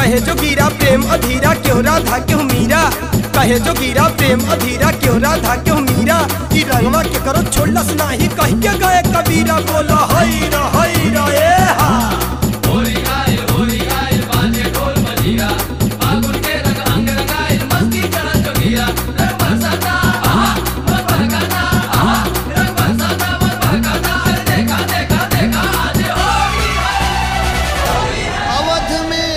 कहे जो गिरा प्रेम अधीरा क्यों राधा क्यों मीरा, कहे जो गिरा प्रेम अधीरा क्यों राधा क्यों मीरा। ई रंगवा के करो छोड़लस नाही कह के गए कबीरा, बोला हई रा ए हा। होली आए बाजे ढोल मजीरा, फागुन के रंग अंग रंगाए मस्ती चढ़त जोगिया। रंग बरसाता मन बहकाता, रंग बरसाता मन बहकाता। अरे देखा देखा देखा आज होली है। अवध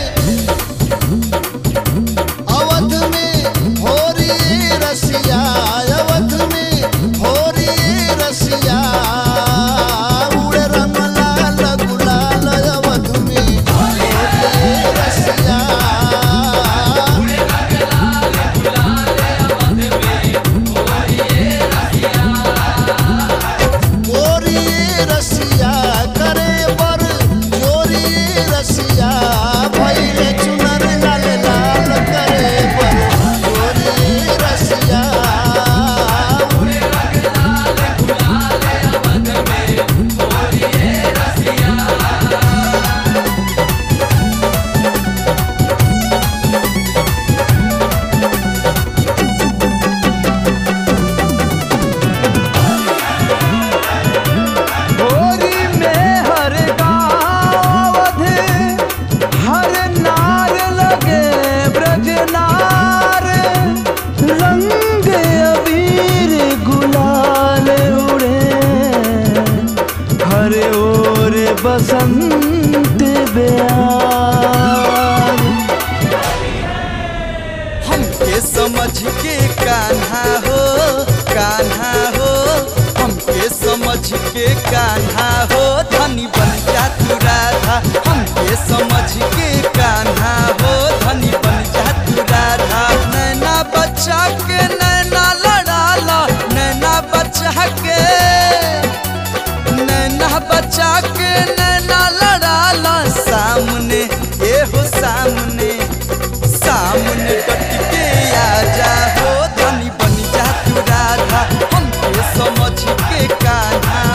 में हो रही रसिया, अवध में हो रही रसिया। उड़े रंग लाल गुलाल अवध में हो रही रसिया। उड़े रंग लाल गुलाल अवध में हो रही रसिया। गोरी रसिया करे बर जोरी रसिया। भइले चुनर लाल लाल करे बर जोरी रसिया। उड़े रंग लाल गुलाल अवध में हो रही रसिया। होरी में हर गाँव हर नार लगे ब्रजनार। रंग अबीर गुलाल उड़े हर ओर बसंत बयार। हमके समझ के कान्हा हो, कान्हा हो, हमके समझ के कान्हा हो। धनी बन जा तू राधा, हमके समझ के कान्हा हो। धनी बन जा तू राधा। नैना बच्चा के नैना लड़ाला, नैना बच्चा के, नैना बच्चा के नैना लड़ाला। सामने ए हो सामने, सामने डट के आ जा हो। धनी बन जा तू राधा, हमके समझ के कान्हा